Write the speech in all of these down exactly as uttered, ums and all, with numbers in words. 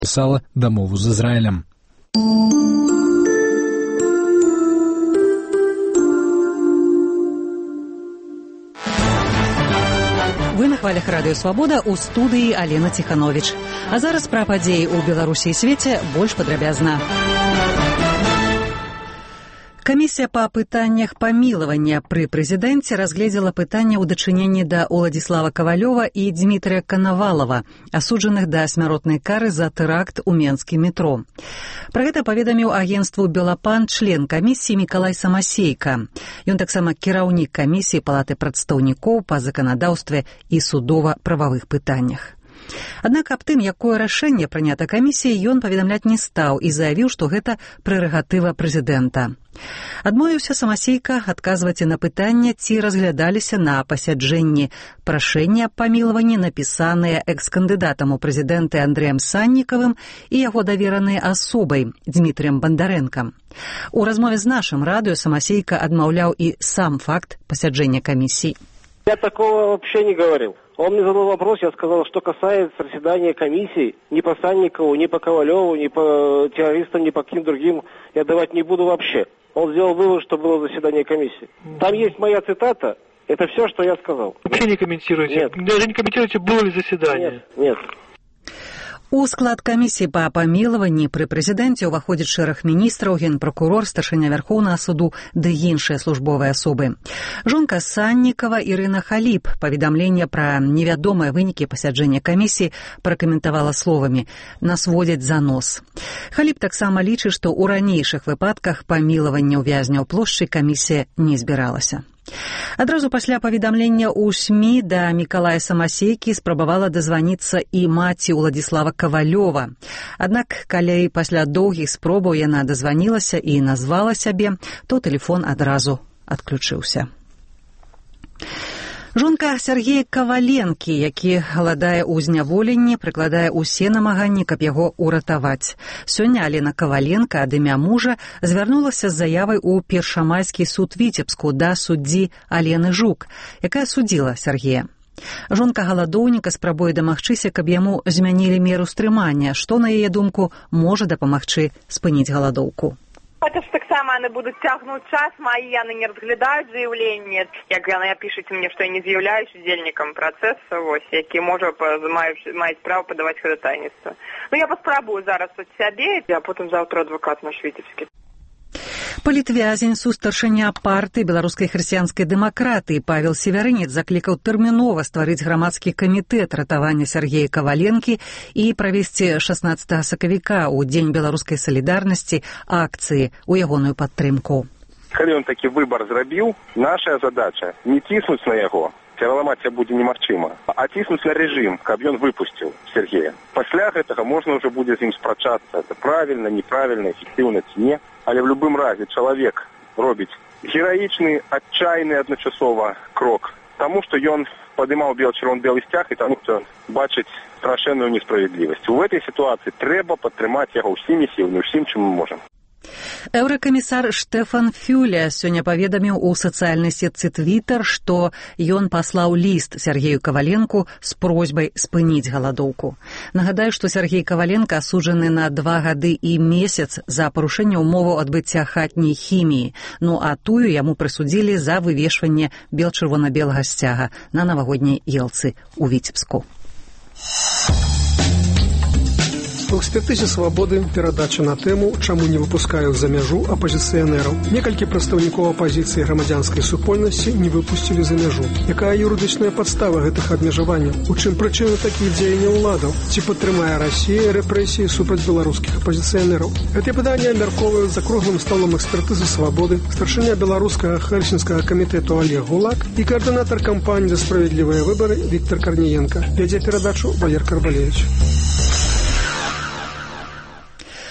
писала дамову з Ізраїлем. Вы на хвалях радыё «Свабода», у студыі Алена Ціхановіч. А зараз пра падзеі ў Беларусі і свеце больш падрабязна. Камісія па пытаннях памілавання пры прэзідэнце разгледзела пытанне ў дачыненні да Уладзіслава Кавалёва і Дзмітрыя Канавалава, асуджаных да смяротнай кары за тэракт у менскім метро. Пра гэта паведаміў агенцтву «Белапан» член камісіі Мікалай Самасейка. Ён таксама кіраўнік камісіі Палаты прадстаўнікоў па заканадаўстве і судова-прававых пытаннях. Аднак аб тым, якое рашэнне прынята камісіяй, ён паведамляць не стаў і заявіў, што гэта прэрагатыва прэзідэнта. Адмовіўся Самасейка адказваць на пытанне, ці разглядаліся на пасяджэнні прашэнні аб памілаванні, напісаныя экс-кандыдатам у прэзідэнты Андрэем Саннікавым і яго даверанай асобай Дзмітрыем Бандарэнкам. У размове з нашым радыё Самасейка адмаўляў і сам факт пасяджэння камісіі. Я такого вообще не говорил. Он мне задал вопрос, я сказал, что касается заседания комиссии, ни по Санникову, ни по Ковалеву, ни по террористам, ни по каким другим я давать не буду вообще. Он сделал вывод, что было заседание комиссии. Там есть моя цитата, это все, что я сказал. Вообще не комментируйте? Нет. Даже не комментируйте, было ли заседание? Нет, нет. У склад камісіі па памілаванні пры прэзідэнце ўваходзіць шэраг міністраў, генпракурор, старшыня Вярхоўнага суду ды іншыя службовыя асобы. Жонка Саннікава Ірына Халіп паведамленне пра невядомыя вынікі пасяджэння камісіі пракаментавала словамі «нас водзяць за нос». Халіп таксама лічыць, што ў ранейшых выпадках памілавання ўвязняў плошчы камісія не збіралася. Адразу пасля паведамлення ў СМІ да Мікалая Самасейкі спрабавала дазваніцца і маці Уладзіслава Кавалёва. Аднак, калі пасля доўгіх спробаў яна дазванілася і назвала сябе, то тэлефон адразу адключыўся. Жонка Сергея Каваленкі, які галадае ў зняволенні, прыкладае ўсе намаганні, каб яго ўратаваць. Сёння Алена Каваленка ад імя мужа звярнулася з заявай у Першамайскі суд Віцебску да суддзі Алены Жук, якая судзіла Сергея. Жонка галадоўніка спрабуе дамагчыся, каб яму змянілі меру стрымання, што, на яе думку, можа дапамагчы спыніць галадоўку. Это ж так само, они будут тягнуть час, мои яны не разглядают заявление, як яны пишите мне, что я не з'являюсь удзельником процесса, вось, які можа мають право подавать ходатайніцтва. Ну, я паспрабую зараз от сябе, а потом завтра адвокат наш Витебскі. Палітвязень, сустаршыня партыі беларускай хрысціянскай дэмакратыі Павел Севярынец заклікаў тэрмінова стварыць грамадскі камітэт ратавання Сергея Каваленкі і правесці шаснаццатага сакавіка ў Дзень беларускай салідарнасці акцыі ў ягоную падтрымку. Калі ён такі выбар зрабіў, наша задача не ціснуць на яго, пераламаць будзе немагчыма, а ціснуць на рэжым, каб ён выпусціў Сергея. Пасля гэтага можна ўжо будзе з ім спрачацца, это правільна, неправільна, эфектыўна ці не. Але в любым разе чалавек робіць гераічны, адчайны адначасова крок, таму што ён падымаў бел-чырвон-белы сцяг і таму што бачыць страшэнную несправядлівасць. У гэтай сітуацыі трэба падтрымаць яго ўсімі сіламі, усім, чым мы можам. Еўракамісар Штефан Фюля сёння паведаміў у сацыяльнай сетцы Твітер, што ён паслаў ліст Сергею Каваленку з просьбай спыніць галадоўку. Нагадаю, што Сергей Каваленка асуджаны на два гады і месяц за парушэнне ўмоваў адбыцця хатняй хіміі, ну а тую яму прысудзілі за вывешванне бел-чырвона-белага сцяга на навагодняй елцы ў Віцебску. У экспертызе «Свабоды» перадача на тэму «Чаму не выпускаюць за мяжу апазіцыянераў». Некалькі прадстаўнікоў апазіцыі грамадзянскай супольнасці не выпусцілі за мяжу. Якая юрыдычная падстава гэтых абмежаванняў? У чым прычына такіх дзеянняў уладаў? Ці падтрымае Расія рэпрэсіі супраць беларускіх апазіцыянераў? Гэтыя пытанні абмяркоўваюць за круглым сталом экспертызы «Свабоды», старшыня беларускага хельсінскага камітэту Олег Гулак і каардынатар кампаніі за справядлівыя выбары Віктор Карніенка. Вядзе перадачу Валер Карбалевич.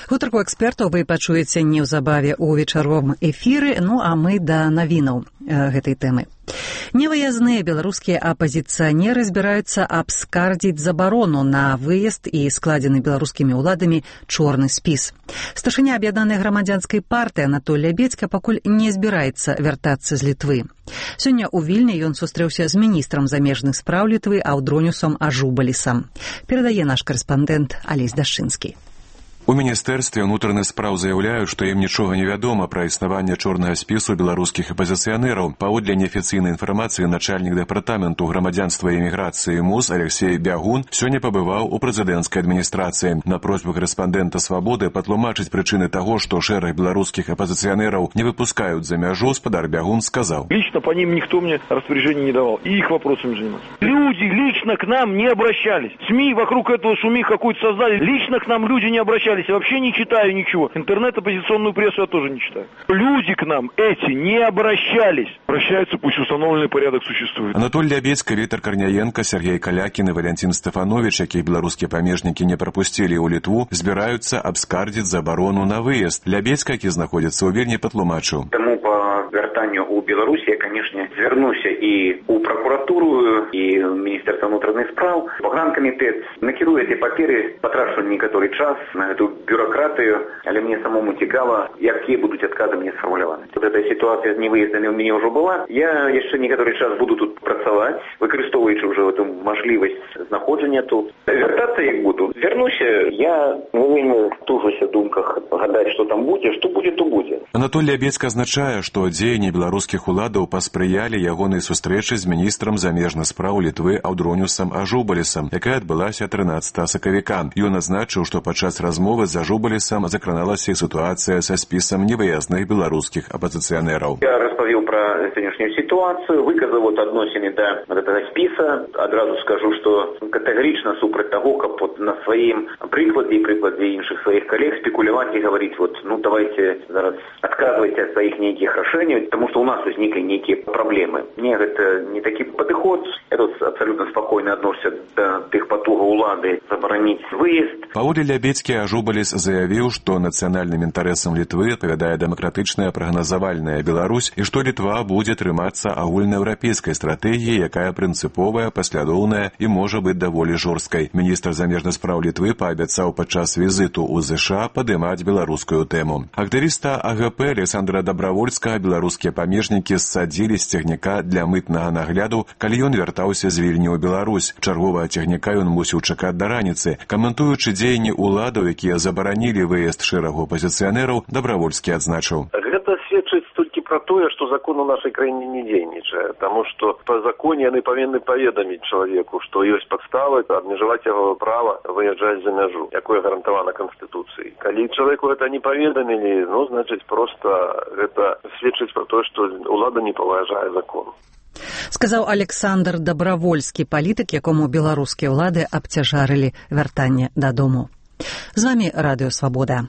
Гутарку экспертаў вы пачуеце неўзабаве ў вечаровым эфіры, ну а мы да навінаў э, гэтай тэмы. Невыязныя беларускія апазіцыянеры збіраюцца абскардзіць забарону на выезд і складзены беларускімі ўладамі чорны спіс. Старшыня аб'яднанай грамадзянскай партыі Анатоль Лябедзька пакуль не збіраецца вяртацца з Літвы. Сёння ў Вільні ён сустрэўся з міністрам замежных спраў Літвы Аўдронюсам Ажубалісам. Перадае наш карэспандэнт Алесь Дашчынскі. У міністэрстве ўнутраных спраў заяўляюць, што ім нічога не вядома пра існаванне чорнага спісу беларускіх апазіцыянераў. Паводле неафіцыйнай інфармацыі начальнік дэпартаменту грамадзянства і эміграцыі МУС Алексей Бягун сёння пабываў у прэзідэнцкай адміністрацыі. На просьбу карэспандэнта «Свабоды» патлумачыць прычыны таго, што шэраг беларускіх апазіцыянераў не выпускаюць за мяжу, спадар Бягун сказаў: «Лично по ним никто мне распоряжений не давал, и их вопросами заниматься. Люди лично к нам не обращались. СМИ вокруг этого шумихи какую-то создали. Лично к нам люди не обращались. Я вообще не читаю ничего. Интернет, оппозиционную прессу я тоже не читаю. Люди к нам эти не обращались. Обращаются, пусть установленный порядок существует». Анатоль Лябедзька, Віктор Карняенко, Сергей Калякін і Валентин Стефанович, якіх беларускія памежнікі не прапусцілі ў Літву, збіраюцца абскардзіць забарону на выезд. Лябедзька, які знаходзіцца ў Вільні, патлумачыў: «Тому по вяртанню у Беларусі я, конечно, звярнуся і у прокуратуру, і в Міністерство внутренних справ. Погранкомітет накіруе ці паперы, патрашу некаторы час на эту бюрократию, але мне самому цікаво, які будуть откази мені сформулювати. Вот эта ситуація з невиїздами у мене вже була. Я ще некоторий час буду тут працювати, використовуючи вже эту можливість знаходження тут. Вертатися як буду. Вернуся, я не тужуся в думках гадати, що там буде, що буде, то буде». Анатоль Лябедзька азначае, што дзеянні беларускіх уладаў паспрыялі ягонай сустрэчы з міністрам замежных спраў Літвы Аўдронюсам Ажубалісам, якая адбылася трынаццатага сакавіка. Ён азначыў, што падчас размовы з Ажубалісам закраналася ситуація са спісам невыязных беларускіх апозиционеров. Я распавёў про сённяшнюю ситуацию, выказаў вот адносіны да вот этого спіса. Адразу скажу, что категорично супраць того, каб вот на своим прикладе и прикладе іншых своих коллег спекулировать и говорить, вот, ну давайте зараз отказывайте от своих неких решений, потому что у нас возникли некие проблемы. Мне это не такой подход. Я тут абсолютно спокойно отношусь до тых потугаў улады забараніць выезд. Паводле Лябедзькі, Ажубаліс заявіў, што нацыянальным інтарэсам Літвы адпавядае дэмакратычная прагназавальная Беларусь і што Літва будзе трымацца агульнаеўрапейскай стратэгіі, якая прынцыповая, паслядоўная і можа быць даволі жорсткай. Міністр замежных спраў Літвы паабяцаў падчас візіту ў ЗША падымаць беларускую тэму. Актывіста АГП Александра Дабравольскага беларускія памежнікі ссадзілі з цягніка для мытнага нагляду, калі ён вяртаўся з Вільні ў Беларусь. Чарговага цягніка ён мусіў чакаць да раніцы. Каментуючы дзеянні ўладаў, якія забаранілі выезд шэрагу апозіцыянераў, Дабравольскі адзначыў: «Гэта сведчыць толькі пра тое, што закон у нашай краіне не дзейнічае, таму што па законе яны павінны паведаміць чалавеку, што ёсць падставы абмежаваць яго права выязджаць за мяжу, якое гарантавана Канстытуцыяй. Калі чалавеку гэта не паведамілі, ну, значыць, проста гэта сведчыць пра тое, што ўлада не паважае закон», сказаў Александр Дабравольскі, палітык, якому беларускія ўлады абцяжарылі вяртанне дадому. З вамі Радыё Свабода.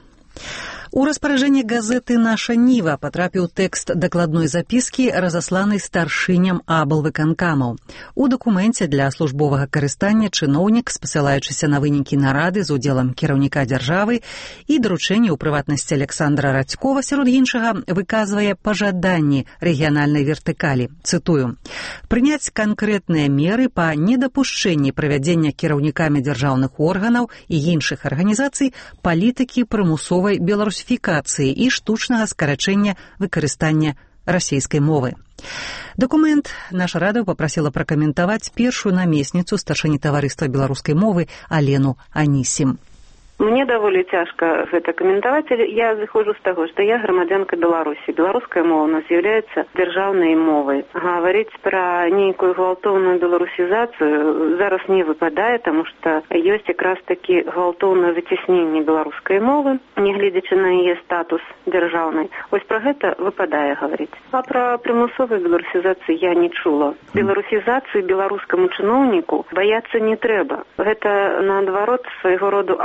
У распараджэнне газеты «Наша Ніва» патрапіў тэкст дакладной запіскі, разасланы старшыням аблвыканкамаў. У дакуменце для службовага карыстання чыноўнік, спасылаючыся на вынікі нарады з удзелам кіраўніка дзяржавы і даручэнні ў прыватнасці Александра Радзькова, сярод іншага, выказвае пажаданні рэгіянальнай вертыкалі. Цытую: «Прыняць канкрэтныя меры па недапушчэнні правядзення кіраўнікамі дзяржаўных органаў і іншых арганізацый палітыкі прымусовай беларусі і штучнага скарачэння выкарыстання расійскай мовы». Дакумент наша рада папрасіла пракаментаваць першую намесніцу старшыні таварыства беларускай мовы Алену Анісім. Мне даволі цяжка гэта каментаваць, але я зыходжу з таго, што я грамадзянка Беларусі. Беларуская мова у нас з'яўляецца дзяржаўнай мовай. Гаварыць пра нейкую гвалтоўную беларусізацыю зараз не выпадае, таму што ёсць якраз такі гвалтоўнае выцясненне беларускай мовы, нягледзячы на яе статус дзяржаўнай. Вось пра гэта выпадае гаварыць. А пра прымусовую беларусізацыю я не чула. Беларусізацыі беларускаму чыноўніку баяцца не трэба. Гэта, наадварот, свайго роду ахоўная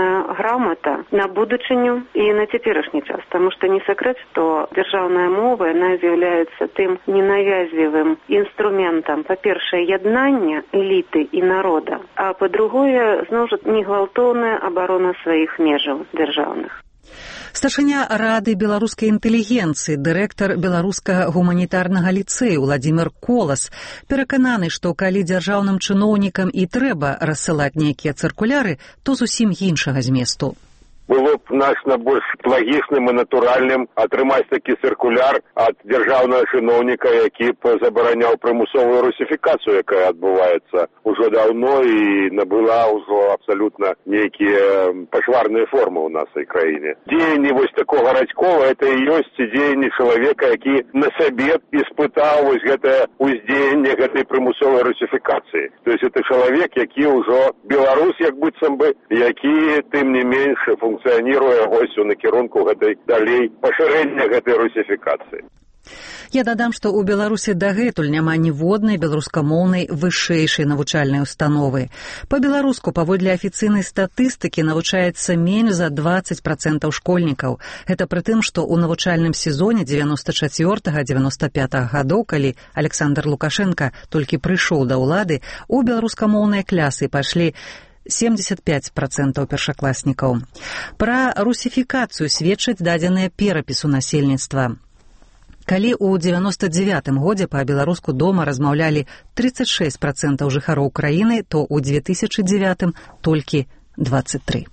дзяржаўная грамата на будучыню і на цяперашні час, таму што не сакрэт, што дзяржаўная мова яна з'яўляецца тым ненавязлівым інструментам, па-першае, яднання эліты і народа, а па-другое, зноў жа, негвалтоўная абарона сваіх межаў дзяржаўных. Старшыня Рады беларускай інтэлігенцыі, дырэктар беларускага гуманітарнага ліцэю Владзімір Колас перакананы, што калі дзяржаўным чыноўнікам і трэба рассылаць нейкія цыркуляры, то зусім іншага зместу. Было б значна больш лагічным і натуральным атрымаць такі цыркуляр ад дзяржаўнага чыноўніка, які б забараняў прымусовую русіфікацыю, якая адбываецца ўжо даўно і набыла ўжо абсалютна нейкія пашварныя формы ў нашай краіне. Дзеянні вось такога Радзькова — это і ёсць дзеянні чалавека, які на сабе іспытаў вось гэтае ўздзеянне гэтай прымусовай русіфікацыі. То есть это чалавек, які ўжо беларус, як быццам бы, які тым не менш функцыяніруе вось у накірунку гэтай далей пашырэння гэтай русіфікацыі. Я дадам, што ў Беларусі дагэтуль няма ніводнай беларускамоўнай вышэйшай навучальнай установы. Па-беларуску, паводле афіцыйнай статыстыкі, навучаецца менш за дваццаць працэнтаў школьнікаў. Гэта пры тым, што ў навучальным сезоне дзевяноста чацвёртага — дзевяноста пятага гадоў, калі Александр Лукашенка толькі прыйшоў да ўлады, у беларускамоўныя клясы пайшлі семьдесят пять працэнтаў першакласнікаў. Пра русіфікацыю сведчаць дадзеныя перапісу насельніцтва. Калі ў дзевяноста дзевятым годзе па-беларуску дома размаўлялі тридцать шесть працэнтаў жыхароў краіны, то ў две тысячы дзевятым толькі двадцать три.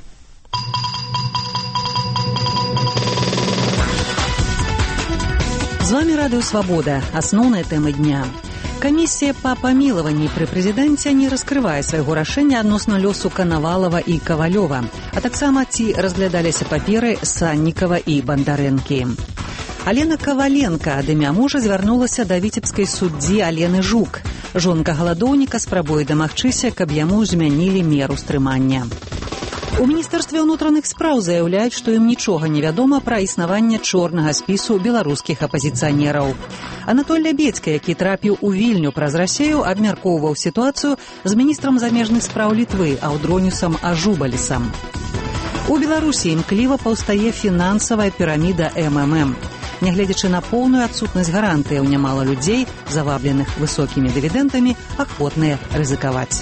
З вами Радыё Свабода. Асноўныя тэмы дня. Камісія па памілаванні пры прэзідэнце не раскрывае свайго рашэння адносна лёсу Канавалава і Кавалёва, а таксама ці разглядаліся паперы Саннікава і Бандарэнкі. Алена Каваленка ад імя мужа звярнулася да віцебскай суддзі Алены Жук. Жонка галадоўніка спрабуе дамагчыся, каб яму змянілі меру стрымання. У Міністэрстве ўнутраных спраў заяўляюць, што ім нічога не вядома пра існаванне чорнага спісу беларускіх апазіцыянераў. Анатоль Лябедзька, які трапіў у Вільню праз Расею, абмяркоўваў сітуацыю з міністрам замежных спраў Літвы Аўдронюсам Ажубалісам. У Беларусі імкліва паўстае фінансавая піраміда эм эм эм. Нягледзячы на поўную адсутнасць гарантыяў, нямала людзей, завабленых высокімі дывідэнтамі, ахвотныя рызыкаваць.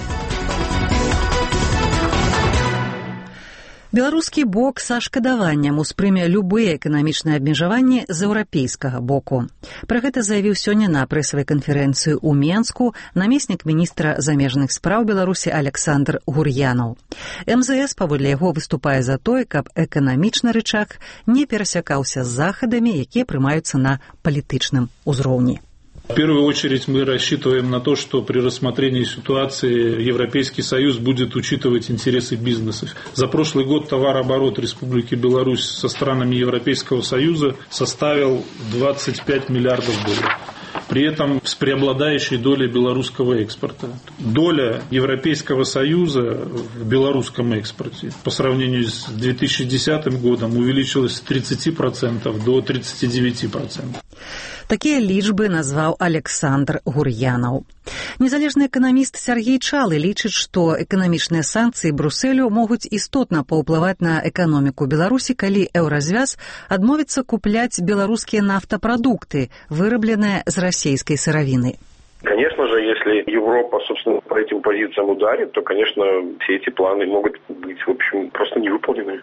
Беларускі бок са шкадаваннем успрыме любыя эканамічныя абмежаванні з еўрапейскага боку. Пра гэта заявіў сёння на прэсавай канферэнцыі ў Менску намеснік міністра замежных спраў Беларусі Александр Гур'янаў. эм зэ эс, паводле яго, выступае за тое, каб эканамічны рычаг не перасякаўся з захадамі, якія прымаюцца на палітычным узроўні. В первую очередь мы рассчитываем на то, что при рассмотрении ситуации Европейский Союз будет учитывать интересы бизнесов. За прошлый год товарооборот Республики Беларусь со странами Европейского Союза составил двадцать пять миллиардов долларов. При этом с преобладающей долей белорусского экспорта. Доля Европейского Союза в белорусском экспорте по сравнению с две тысячи десятым годом увеличилась с тридцати процентов до тридцати девяти процентов. Такія лічбы назваў Александр Гур'янаў. Незалежны эканаміст Сергей Чалы лічыць, што эканамічныя санкцыі Брусэлю могуць істотна паўплываць на эканоміку Беларусі, калі еўразвяз адмовіцца купляць беларускія нафтапрадукты, вырабленыя з расійскай сыравіны. Конечно же, если Европа, собственно, по этим позициям ударит, то, конечно, все эти планы могут быть, в общем, просто не выполнены.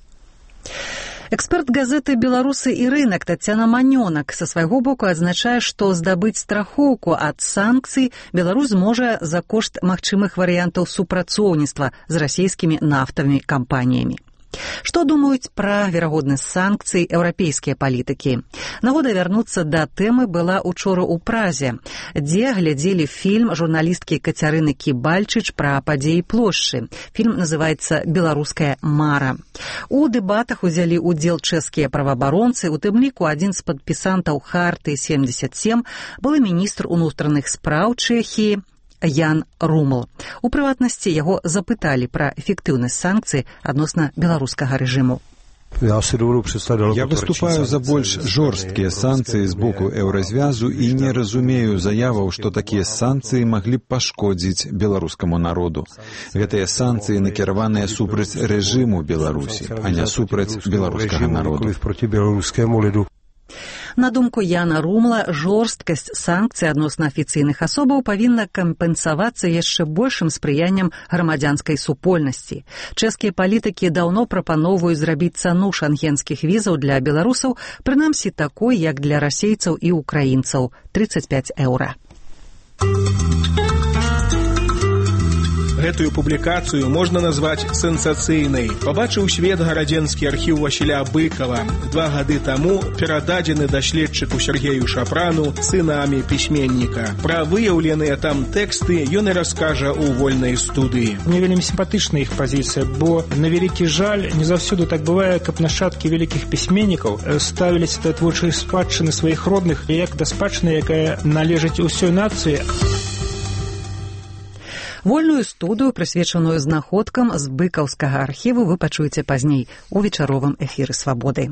Эксперт газеты «Беларусы і рынок» Тацяна Манёнак са свайго боку адзначае, што здабыць страхоўку ад санкцый Беларусь зможа за кошт магчымых варыянтаў супрацоўніцтва з расійскімі нафтавымі кампаніямі. Што думаюць пра верагоднасць санкцый еўрапейскія палітыкі? Нагода вярнуцца да тэмы была учора ў Празе, дзе глядзелі фільм журналісткі Кацярыны Кібальчыч пра падзеі плошчы. Фільм называецца «Беларуская мара». У дэбатах узялі ўдзел чэшскія праваабаронцы, у тым ліку адзін з падпісантаў Харты семьдесят семь, былы міністр унутраных спраў Чэхіі Ян Румл. У прыватнасці яго запыталі пра эфектыўнасць санкцый адносна беларускага рэжыму. Я выступаю за больш жорсткія санкцыі з боку Еўразвязу і не разумею заяваў, што такія санкцыі маглі б пашкодзіць беларускаму народу. Гэтыя санкцыі накіраваныя супраць рэжыму Беларусі, а не супраць беларускага народу. На думку Яна Румла, жорсткасць санкцый адносна афіцыйных асобаў павінна кампенсавацца яшчэ большым спрыяннем грамадзянскай супольнасці. Чэшскія палітыкі даўно прапаноўваюць зрабіць цану шангенскіх візаў для беларусаў, прынамсі такой, як для расейцаў і украінцаў – тридцать пять еўра. Гэтую публікацыю можна назваць сенсацыйнай. Пабачыў свет гарадзенскі архіў Васіля Быкова. Два гады таму перададзены даследчыку Сергею Шапрану сынамі пісьменніка. Пра выяўленыя там тэксты ён і раскажа ў вольнай студыі. Мне вельмі сімпатычна іх пазіцыя, бо на вялікі жаль не заўсёды так бывае, каб нашчадкі вялікіх пісьменнікаў ставіліся да творчай спадчыны сваіх родных як да спадчыны, якая належыць усёй нацыі. Вольную студыю, прысвечаную знаходкам з быкаўскага архіву, вы пачуеце пазней у вечаровым эфіры «Свабоды».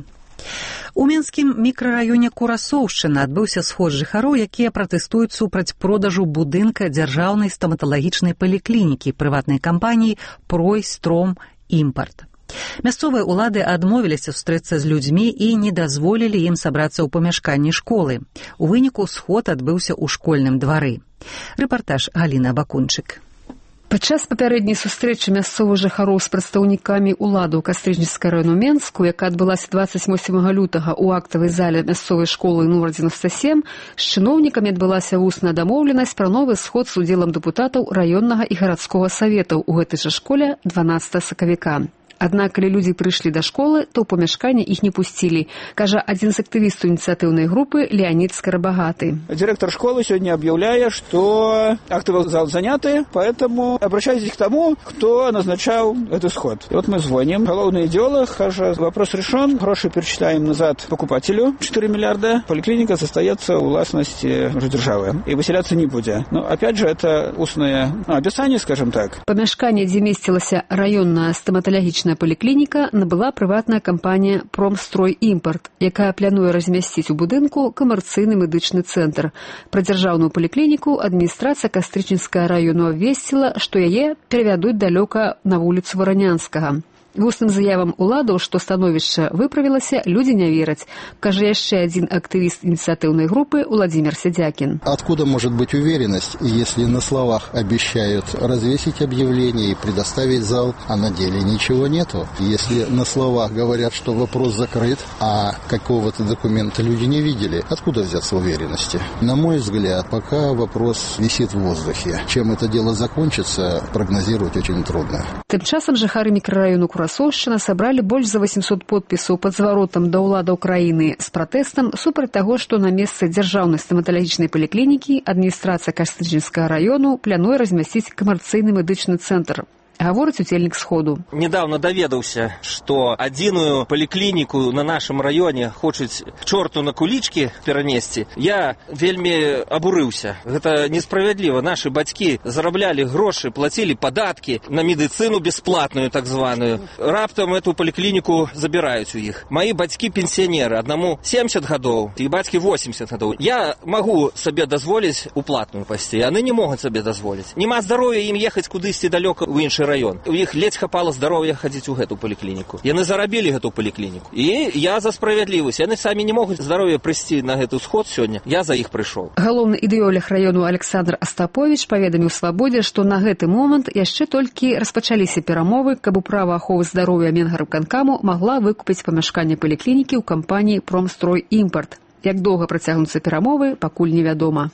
У мінскім мікрараёне Курасоўшчына адбыўся сход жыхароў, якія пратэстуюць супраць продажу будынка дзяржаўнай стаматалагічнай паліклінікі прыватнай кампаніі «Прой Стром Імпарт». Мясцовыя ўлады адмовіліся сустрэцца з людзьмі і не дазволілі ім сабрацца ў памяшканні школы. У выніку сход адбыўся ў школьным двары. Рэпартаж Галіны Бакунчык. Падчас папярэдняй сустрэчы мясцовых жыхароў з прадстаўнікамі ўладаў Кастрычніцкага району Менску, якая адбылася двадцать восьмага лютага ў актавай зале мясцовай школы нумар девяносто семь, з чыноўнікамі адбылася вусная дамоўленасць пра новы сход з удзелам дэпутатаў раённага і гарадскога саветаў у гэтай жа школе дванаццатага сакавіка. Аднак, калі людзі прыйшлі да школы, то ў памяшканне іх не пусцілі, кажа адзін з актывістаў ініцыятыўнай групы Леонид Скоробогатый. Директор школы сегодня объявляет, что актовый зал заняты, поэтому обращайтесь к тому, кто назначал этот сход. И вот мы звоним. Головный идеолог, кажа, вопрос решен, гроши перечисляем назад покупателю, четыре миллиарда, поликлиника остается у властности державы и выселяться не будет. Но опять же, это устное ну, описание, скажем так. Памяшканне, дзе месцілася раённая стаматалагічная паліклініка, набыла прыватная кампанія «Промстрой Імпарт», якая плануе размясціць у будынку камерцыйны медычны цэнтр. Пра дзяржаўную паліклініку адміністрацыя Кастрычніцкага району абвесціла, што яе перавядуць далёка на вуліцу Варанянскага. Вусным заявам уладаў, што становішча выправілася, людзі не вераць, кажа яшчэ адзін актывіст инициативной группы Владимир Сидякин. Откуда может быть уверенность, если на словах обещают развесить объявление и предоставить зал, а на деле ничего нету? Если на словах говорят, что вопрос закрыт, а какого-то документа люди не видели, откуда взяться уверенности? На мой взгляд, пока вопрос висит в воздухе. Чем это дело закончится, прогнозировать очень трудно. Тым часам жыхары мікрараёну Курасоўшчына сабралі больш за восемьсот подпісаў пад зваротам да ўладаў краіны з пратэстам супраць таго, што на месцы дзяржаўнай стаматалагічнай паліклінікі адміністрацыя Кастрычніцкага раёну плануе размясціць камерцыйны медычны цэнтр. Гаворыць удзельнік сходу. Недавно даведаўся, што адзіную паліклініку на нашым раёне хочуць чорту на кулічкі перанесці. Я вельмі абурыўся. Гэта несправядліва. Нашы бацькі зараблялі грошы, плацілі падаткі на медыцыну бясплатную, так званую. Раптам эту паліклініку забіраюць у іх. Маі бацькі пенсіянеры, аднаму семьдесят гадоў, і бацькі восемьдесят гадоў. Я магу сабе дазволіць у платную пасці, яны не могуць сабе дазволіць. Нема здароўя ім ехаць кудысьці далёка ў іншы раён. У іх ледзь хапала здароўя хадзіць у гэту паліклініку. Яны зарабілі гэту паліклініку. І я за справядлівасць. Яны самі не могуць здароўя прыйсці на гэты сход сёння. Я за іх прыйшоў. Галоўны ідэолог раёну Александр Астапович паведаміў Свабодзе, што на гэты момант яшчэ толькі распачаліся перамовы, каб управа аховы здароўя Менгарвыканкаму магла выкупіць памяшканне паліклінікі ў кампаніі «Промстрой Імпарт». Як доўга працягнуцца перамовы, пакуль невядома.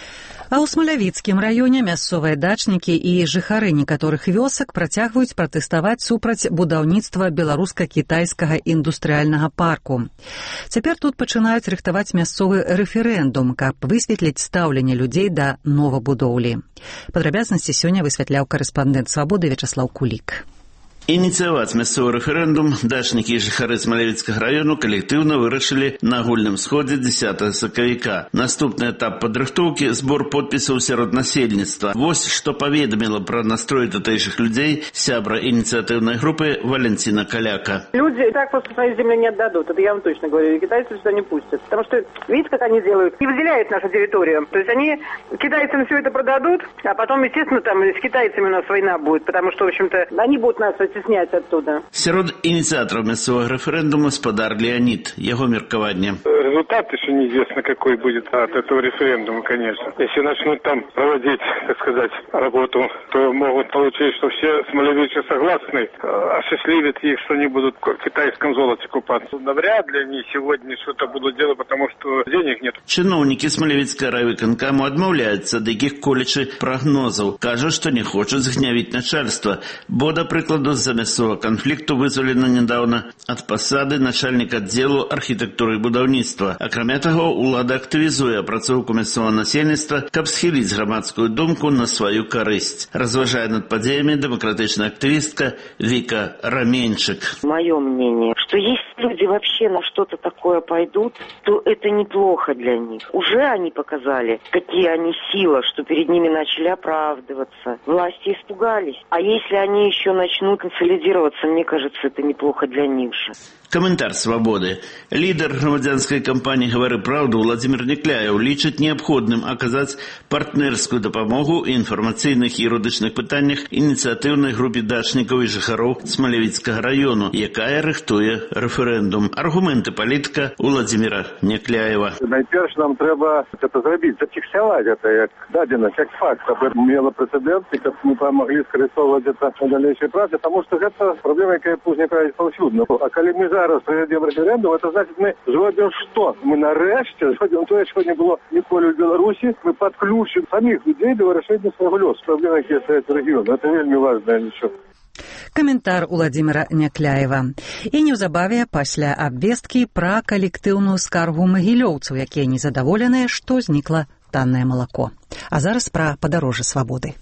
А ў Смалявіцкім раёне мясцовыя дачнікі і жыхары некаторых вёсак працягваюць пратэставаць супраць будаўніцтва беларуска-кітайскага індустрыяльнага парку. Цяпер тут пачынаюць рыхтаваць мясцовы рэферэндум, каб высветліць стаўленне людзей да новабудоўлі. Падрабязнасці сёння высвятляў карэспандэнт «Свабоды» Вячаслаў Кулік. Ініцыяваць мясцовы рэферэндум дачнікі і жыхары Смалевіцкага раёну калектыўна вырашылі на агульным сходзе дзесятага сакавіка. Наступны этап падрыхтоўкі – збор подпісаў сярод насельніцтва. Вось што паведаміла пра настрой тутэйшых людзей сябра инициативной группы Валентина Каляка. Люди и так просто свою землю не отдадут, это я вам точно говорю. И китайцы сюда не пустят. Потому что, видите, как они делают? Не выделяют нашу территорию. То есть они китайцам все это продадут, а потом, естественно, там с китайцами у нас война будет, потому что, в общем-то, они будут нас оттеснять оттуда. Сярод инициаторов мясцового референдума спадар Леонид. Его меркование. Результат еще неизвестно, какой будет от этого референдума, конечно. Если начнут там проводить, так сказать, работу, то могут получить, что все смолевичи согласны, осчастливят их, что они будут в китайском золоте купаться. Навряд ли они сегодня что-то будут делать, потому что денег нет. Чиновники Смолевицкого райвыканкаму отмаўляются ад якіх-колечы прогнозаў. Кажут, что не хочут згнявить начальство, бо, до прикладу, з-за мясцовага конфликту вызволена недавно от посады начальника отделу архитектуры и будаўніцтва. Акрамя таго, улада актывізуе апрацоўку мясцовага насельніцтва, каб схіліць грамадскую думку на свою карысць. Разважае над падзеямі дэмакратычная актывістка Вика Раменчик. Мое мнение, что если люди вообще на что-то такое пойдут, то это неплохо для них. Уже они показали, какие они сила, что перед ними начали оправдываться. Власти испугались. А если они еще начнут консолидироваться, мне кажется, это неплохо для них же. Коментар «Свободы». Лидер громадянской кампании «Говори правду» Владимир Некляев лічыць необходным оказать партнерскую допомогу и информационных и юридичных питаниях инициативной группе дачников и жыхароў Смолевицкого району, якая рыхтуе референдум. Аргументы политика у Владимира Некляева. Найперш нам треба это зробить, зафиксировать это як дадено, как факт, чтобы имело прецедент, и чтобы мы помогли скорректовать это на дальнейшей праце, потому что это проблема, якая пузникает повсюдно. А коли мы зараз проведем референдум, это значит, мы зробим что? Мы нарешті зробим то, що не було ніколи в Білорусі. Ми підключимо самих людей до вирішення свого льосу. Проблема, які стоять в регіоні. Це вельми важливо нічого. Каментар Уладзіміра Някляева. І неўзабаве пасля абвесткі пра калектыўную скаргу магілёўцаў, якія незадаволеныя, што знікла таннае малако. А зараз пра падарожжа свабоды.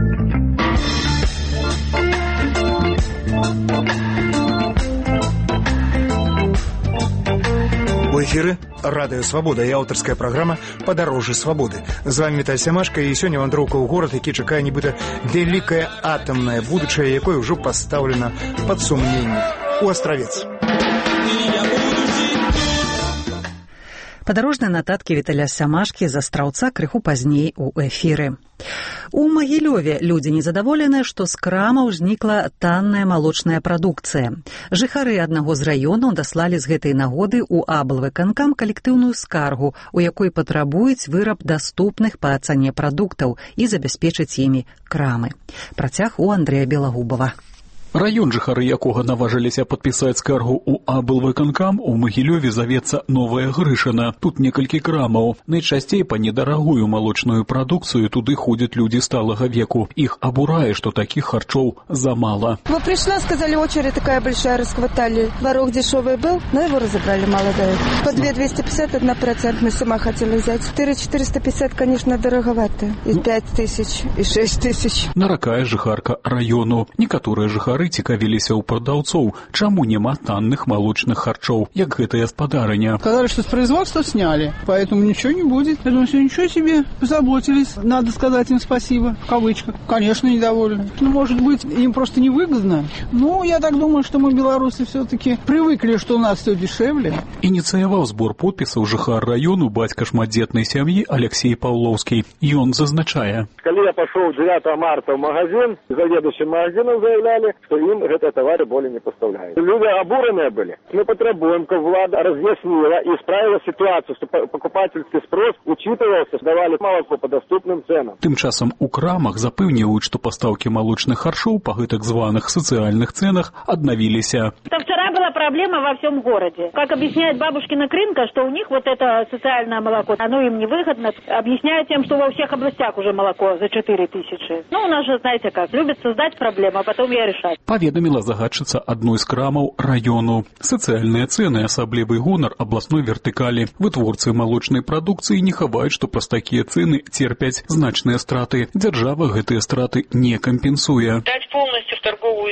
У эфиры Радио Свобода и авторская программа «Подороже свободы». С вами Виталий Семашко, и сегодня вандроўка ў горад, які чакае нібыта вялікае атамнае будучае, якое ўжо пастаўлена пад сумненне у Астравец. Падарожныя нататкі Віталя Сямашкі з Астраўца крыху пазней у эфіры. У Магілёве людзі незадаволеныя, што з крамаў знікла танная малочная прадукцыя. Жыхары аднаго з раёнаў даслалі з гэтай нагоды ў аблвыканкам калектыўную скаргу, у якой патрабуюць выраб даступных па цане прадуктаў і забяспечыць імі крамы. Працяг у Андрэя Белагубова. Раён, жыхары якога наважыліся падпісаць скаргу ў аблвыканкам, у Магілёве завецца Новая Грышына. Тут некалькі крамаў. Найчасцей па недарагую малочную прадукцыю туды ходзяць людзі сталага веку. Іх абурае, што такіх харчоў замала. Вот пришла, сказали, очередь такая большая, расхватали. Творог дешевый был, но его разобрали, мало дают. По две двести пятьдесят, одна процентная сама хотела взять. четыре четыреста пятьдесят, конечно, дороговато. И пять тысяч, и шесть тысяч. Наракае жыхарка раёну. Некаторыя жыхары цікавіліся ў прадаўцоў, чаму няма танных молочных харчоў, як гэтая спадарыня. Сказали, что с производства сняли, поэтому ничего не будет. Я думаю, что ничего себе, заботились. Надо сказать им спасибо, в кавычках. Конечно, недовольны. Ну, может быть, им просто невыгодно. Ну, я так думаю, что мы, белорусы, все-таки привыкли, что у нас все дешевле. Ініцыяваў збор подпісаў жыхар раёну бацька шматдзетнай сям'і Алексей Паўлоўскі. Ён зазначае. Калі я пошел девятого марта в магазин, заведующие магазином заявляли, что им это товары более не поставляют. Люди обуренные были. Мы потребуем, как влада разъяснила и исправила ситуацию, что покупательский спрос учитывался, давали молоко по доступным ценам. Тым часам у крамах запэўніваюць, што пастаўкі малочных харчоў па гэтак званых сацыяльных ценах аднавіліся. Вчера была проблема во всем городе. Как объясняет бабушкина Крынка, что у них вот это социальное молоко, оно им невыгодно. Объясняют тем, что во всех областях уже молоко за четыре тысячи. Ну, у нас же, знаете как, любят создать проблему, а потом ее решать. Паведаміла загадчыца адной з крамаў раёну. Сацыяльныя цэны, асаблівы гонар абласной вертыкалі. Вытворцы малочнай прадукцыі не хаваюць, што праз такія цэны церпяць значныя страты. Дзяржава гэтыя страты не кампенсуе. Дать полностью в торговую сеть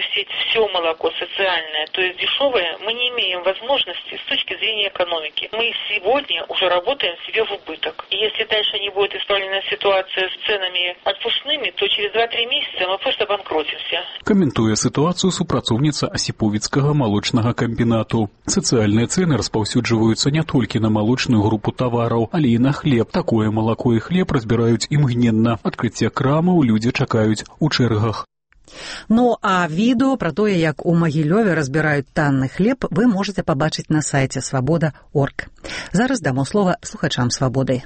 все молоко социальное, то есть дешевое, мы не имеем возможности с точки зрения экономики. Мы сегодня уже работаем себе в убыток. И если дальше не будет исправлена ситуация с ценами отпускными, то через два-три месяца мы просто банкротимся. Каментуе ситуацию супрацоўніца Асіповіцкага малочнага камбінату. Сацыяльныя цэны распаўсюджваюцца не толькі на малочную групу тавараў, але і на хлеб. Такое малако і хлеб разбіраюць імгненна. Адкрыцця крамаў людзі чакаюць у чэргах. Ну, а відео про тое, як у Магілёве разбіраюць танны хлеб, вы можете побачыць на сайце свобода точка орг. Зараз дамо слово слухачам «Свободы».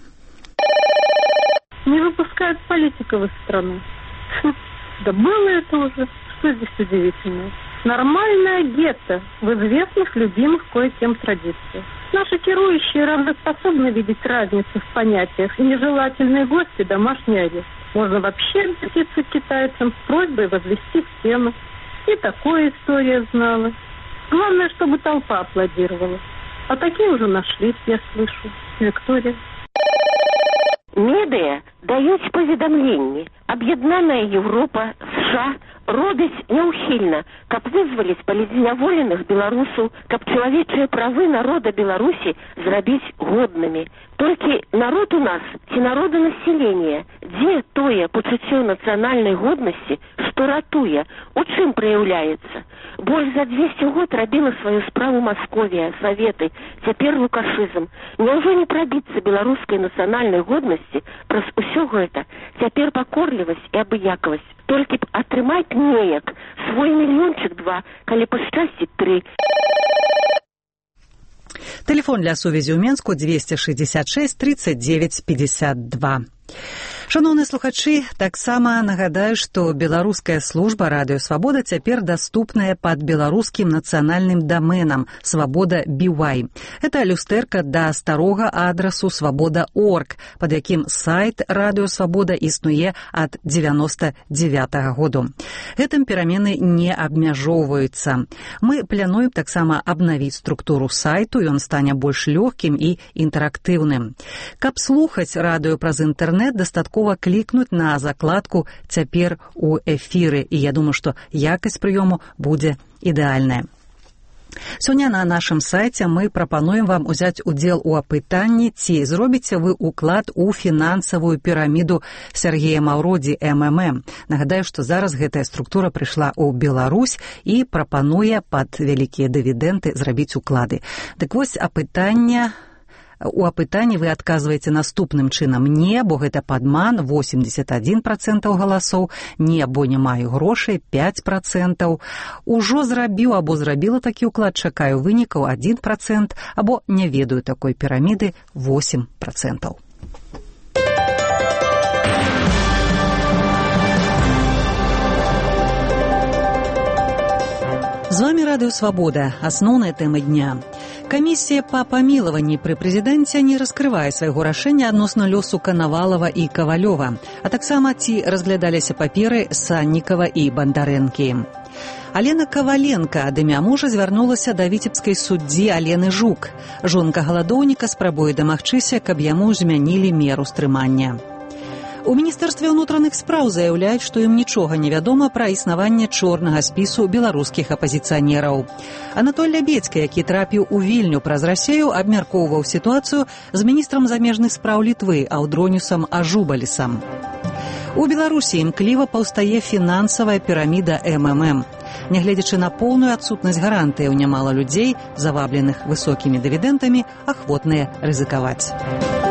Не выпускают политиков из страны. Да было это уже. Что здесь удивительного? Нормальное гетто в известных, любимых кое-кем традициях. Наши керующие равноспособны видеть разницу в понятиях и нежелательные гости домашний арест. Можно вообще обратиться к китайцам с просьбой возвести стену. И такое история знала. Главное, чтобы толпа аплодировала. А такие уже нашлись, я слышу. Виктория. Медыя даюць паведамленні. Аб'яднаная Европа, США робяць няўхільна, каб вызваліць палізняволеных беларусаў, каб чалавечыя правы народа Беларусі зрабіць годнымі. Толькі народ у нас ці народанаселение, дзе тое пачуццё нацыянальнай годнасці, што ратуе, у чым праяўляецца? Больш за двести год рабіла сваю справу Масковія, Саветы, цяпер лукашызм. Няўжо не прабіцца беларускай нацыянальнай годнасці праз усё гэта, цяпер пакорлівасць і абыякавасць. Толькі б атрымаць неяк свой мільёнчык два, калі пашчасціць тры. Телефон для сувязі ў Менску двести шестьдесят шесть тридцать девять пятьдесят два. Шановныя слухачы, таксама нагадаю, што беларуская служба радыё «Свабода» цяпер даступная пад беларускім нацыянальным даменам «Свабода би вай». Это люстэрка да старога адрасу «Свабода точка орг», пад якім сайт радыё «Свабода» існуе ад дзевяноста дзевятага году. Гэтым перамены не абмяжоўваюцца. Мы плануем таксама абнавіць структуру сайту, ён стане больш лёгкім і інтэрактыўным. Каб слухаць радыё праз інтэрнэт, дастаткова клікнуць на закладку «Цяпер у эфіры», і я думаю, што якасць прыёму будзе ідэальная. Сёння на нашым сайце мы прапануем вам узяць удзел у апытанні, ці зробіце вы ўклад у фінансавую піраміду Сергея Маўроді эм эм эм. Нагадаю, што зараз гэтая структура прыйшла ў Беларусь і прапануе пад вялікія дывідэнды зрабіць уклады. Дык вось апытання... У апытанні вы адказваеце наступным чынам: не, бо гэта падман, восемьдесят один процент галасоў, не, бо не маю грошай, пять процентов, ужо зрабіў або зрабіла такі ўклад, чакаю вынікаў, один процент, або не ведаю такой піраміды, восемь процентов. З вами Радыё Свабода. Асноўная тэма дня. Камісія па памілаванні пры прэзідэнце не раскрывае свайго рашэння адносна лёсу Канавалава і Кавалёва, а таксама ці разглядаліся паперы Саннікава і Бандарэнкі. Алена Каваленка ад імя мужа звярнулася да віцебскай суддзі Алены Жук. Жонка галадоўніка спрабуе дамагчыся, каб яму змянілі меру стрымання. У Міністэрстве ўнутраных спраў заяўляюць, што ім нічога не вядома пра існаванне чорнага спісу беларускіх апазіцыянераў. Анатоль Лябедзька, які трапіў у Вільню праз Расею, абмяркоўваў сітуацыю з міністрам замежных спраў Літвы Аўдронюсам Ажубалісам. У Беларусі імкліва паўстае фінансавая піраміда эм эм эм. Нягледзячы на поўную адсутнасць гарантыяў, нямала людзей, завабленых высокімі дывідэнтамі, ахвотныя рызыкаваць.